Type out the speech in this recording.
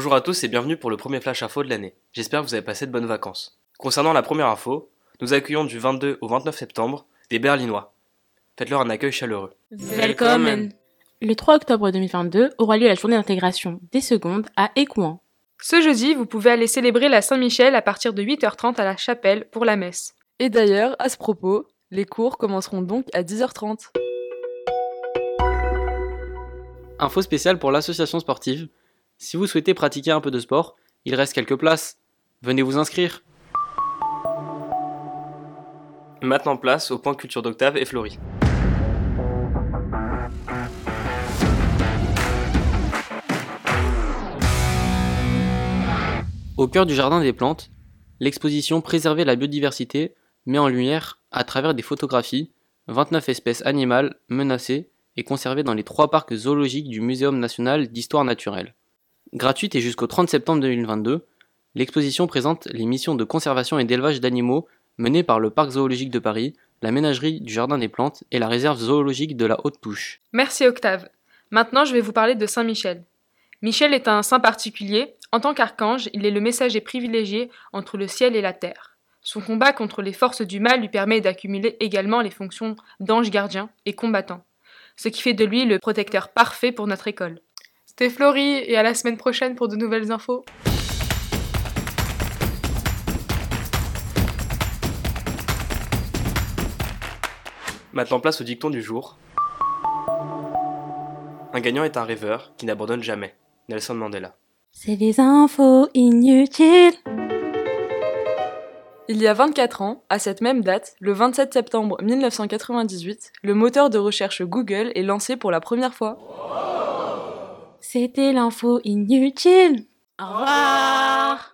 Bonjour à tous et bienvenue pour le premier flash info de l'année. J'espère que vous avez passé de bonnes vacances. Concernant la première info, nous accueillons du 22 au 29 septembre des Berlinois. Faites-leur un accueil chaleureux. Willkommen. Le 3 octobre 2022 aura lieu la journée d'intégration des secondes à Écouen. Ce jeudi, vous pouvez aller célébrer la Saint-Michel à partir de 8h30 à la chapelle pour la messe. Et d'ailleurs, à ce propos, les cours commenceront donc à 10h30. Info spéciale pour l'association sportive. Si vous souhaitez pratiquer un peu de sport, il reste quelques places. Venez vous inscrire. Maintenant place au point culture d'Octave et Florie. Au cœur du jardin des plantes, l'exposition Préserver la biodiversité met en lumière, à travers des photographies, 29 espèces animales menacées et conservées dans les 3 parcs zoologiques du Muséum national d'histoire naturelle. Gratuite et jusqu'au 30 septembre 2022, l'exposition présente les missions de conservation et d'élevage d'animaux menées par le Parc zoologique de Paris, la ménagerie du Jardin des Plantes et la réserve zoologique de la Haute-Touche. Merci Octave. Maintenant, je vais vous parler de Saint Michel. Michel est un saint particulier. En tant qu'archange, il est le messager privilégié entre le ciel et la terre. Son combat contre les forces du mal lui permet d'accumuler également les fonctions d'ange gardien et combattant, ce qui fait de lui le protecteur parfait pour notre école. C'était Florie et à la semaine prochaine pour de nouvelles infos. Maintenant place au dicton du jour. Un gagnant est un rêveur qui n'abandonne jamais. Nelson Mandela. C'est des infos inutiles. Il y a 24 ans, à cette même date, le 27 septembre 1998, le moteur de recherche Google est lancé pour la première fois. C'était l'info inutile. Au revoir.